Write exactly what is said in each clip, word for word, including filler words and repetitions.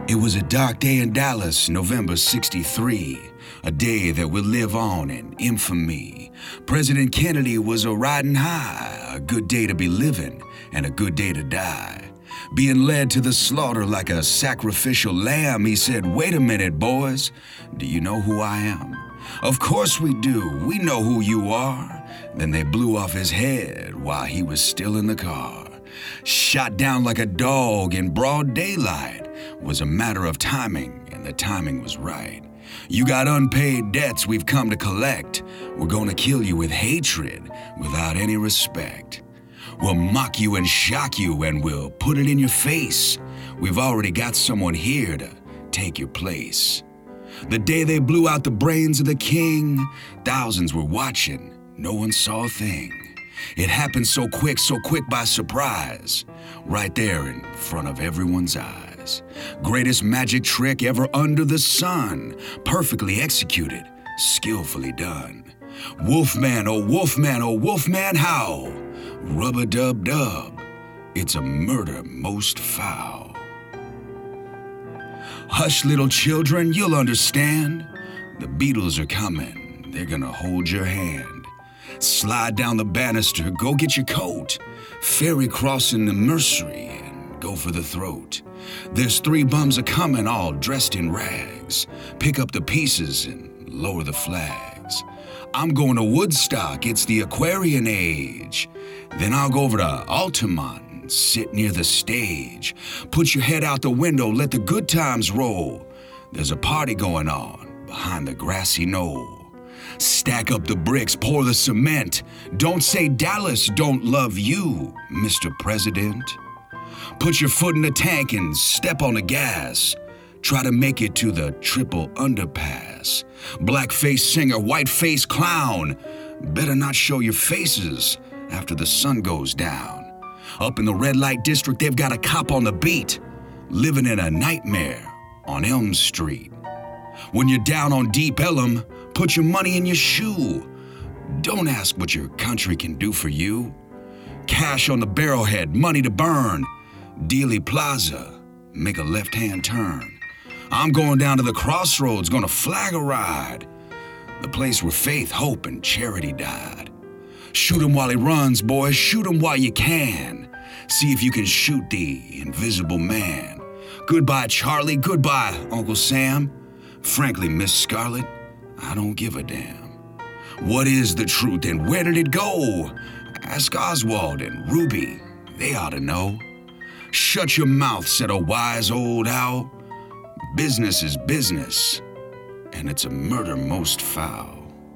It was a dark day in Dallas, November sixty-three, a day that will live on in infamy. President Kennedy was a riding high, a good day to be living and a good day to die. Being led to the slaughter like a sacrificial lamb, he said, "Wait a minute, boys. Do you know who I am?" "Of course we do. We know who you are." Then they blew off his head while he was still in the car. Shot down like a dog in broad daylight. Was a matter of timing, and the timing was right. You got unpaid debts we've come to collect. We're gonna kill you with hatred, without any respect. We'll mock you and shock you, and we'll put it in your face. We've already got someone here to take your place. The day they blew out the brains of the king, thousands were watching, no one saw a thing. It happened so quick, so quick by surprise, right there in front of everyone's eyes. Greatest magic trick ever under the sun, perfectly executed, skillfully done. Wolfman, oh wolfman, oh wolfman, howl. Rub-a-dub-dub, it's a murder most foul. Hush, little children, you'll understand. The Beatles are coming, they're gonna hold your hand. Slide down the banister, go get your coat. Ferry crossing the Mercery and go for the throat. There's three bums a coming, all dressed in rags. Pick up the pieces and lower the flags. I'm going to Woodstock, it's the Aquarian age. Then I'll go over to Altamont and sit near the stage. Put your head out the window, let the good times roll. There's a party going on behind the grassy knoll. Stack up the bricks, pour the cement. Don't say Dallas don't love you, Mister President. Put your foot in the tank and step on the gas. Try to make it to the triple underpass. Blackface singer, whiteface clown. Better not show your faces after the sun goes down. Up in the red light district, they've got a cop on the beat, living in a nightmare on Elm Street. When you're down on Deep Ellum, put your money in your shoe. Don't ask what your country can do for you. Cash on the barrelhead, money to burn. Dealey Plaza, make a left-hand turn. I'm going down to the crossroads, gonna flag a ride. The place where faith, hope, and charity died. Shoot him while he runs, boys, shoot him while you can. See if you can shoot the invisible man. Goodbye, Charlie, goodbye, Uncle Sam. Frankly, Miss Scarlet, I don't give a damn. What is the truth and where did it go? Ask Oswald and Ruby, they ought to know. Shut your mouth, said a wise old owl. Business is business, and it's a murder most foul.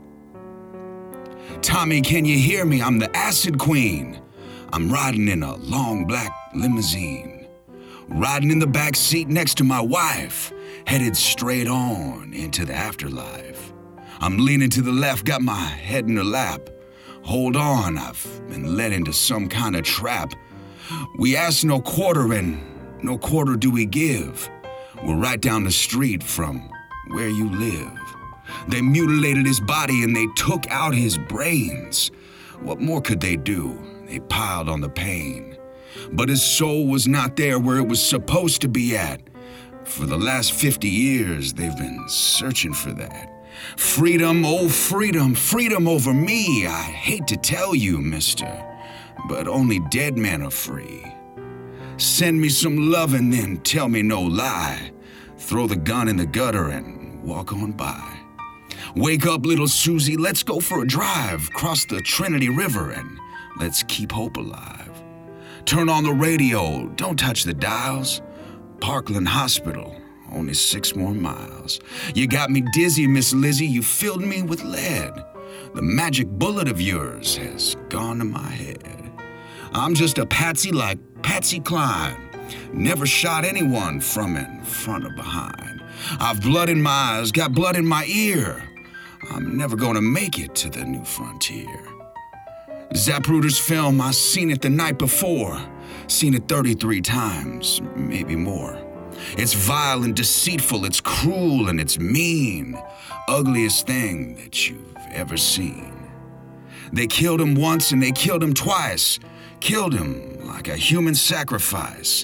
Tommy, can you hear me? I'm the Acid Queen. I'm riding in a long black limousine. Riding in the back seat next to my wife, headed straight on into the afterlife. I'm leaning to the left, got my head in her lap. Hold on, I've been led into some kind of trap. We ask no quarter and no quarter do we give. We're right down the street from where you live. They mutilated his body and they took out his brains. What more could they do? They piled on the pain. But his soul was not there where it was supposed to be at. For the last fifty years, they've been searching for that. Freedom, oh freedom, freedom over me. I hate to tell you, mister, but only dead men are free. Send me some love and then tell me no lie. Throw the gun in the gutter and walk on by. Wake up, little Susie, let's go for a drive. Cross the Trinity River and let's keep hope alive. Turn on the radio, don't touch the dials. Parkland Hospital, only six more miles. You got me dizzy, Miss Lizzie, you filled me with lead. The magic bullet of yours has gone to my head. I'm just a patsy like Patsy Cline. Never shot anyone from in front or behind. I've blood in my eyes, got blood in my ear. I'm never gonna make it to the new frontier. Zapruder's film, I seen it the night before. Seen it thirty-three times, maybe more. It's vile and deceitful, it's cruel and it's mean. Ugliest thing that you've ever seen. They killed him once and they killed him twice. Killed him like a human sacrifice.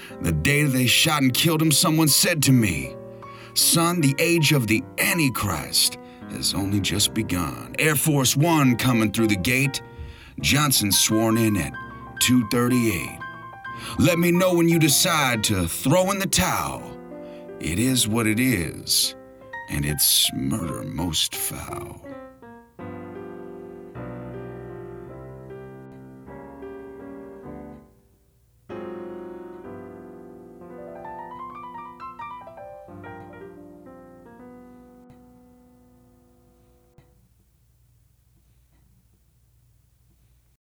The day they shot and killed him, someone said to me, "Son, the age of the Antichrist has only just begun. Air Force One coming through the gate. Johnson sworn in at two thirty-eight. Let me know when you decide to throw in the towel. It is what it is, and it's murder most foul."